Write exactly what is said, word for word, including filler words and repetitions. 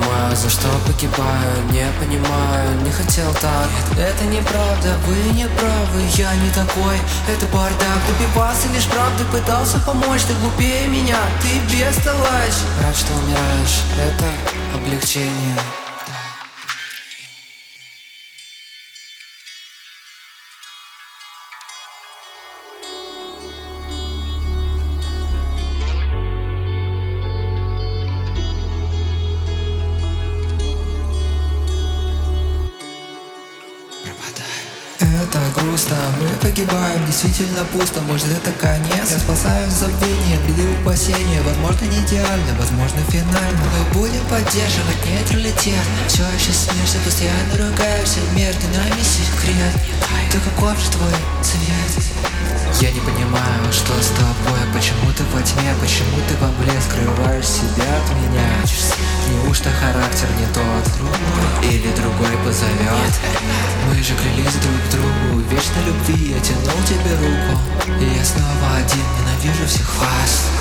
понимаю, за что погибаю. Не понимаю, не хотел так. Это неправда, вы не правы, я не такой. Это бардак, добивался лишь правды, пытался помочь. Ты глупее меня, ты бестолочь. Рад, что умираешь, это облегчение. Это грустно, мы погибаем, действительно пусто. Может это конец? Я спасаю забвение, беды упасения. Возможно не идеально, возможно финально. Мы будем поддерживать нейтралитет. Все еще смеешься, постоянно ругаешься. Между нами секрет. Да каков же твой цвет? Я не понимаю, что с тобой. Почему ты во тьме, почему ты во мгле скрываешь себя от меня? Неужто характер не тот? Или другой позовет? Мы же клялись друг другу вечной любви. Я тянул тебе руку, и я снова один, ненавижу всех вас.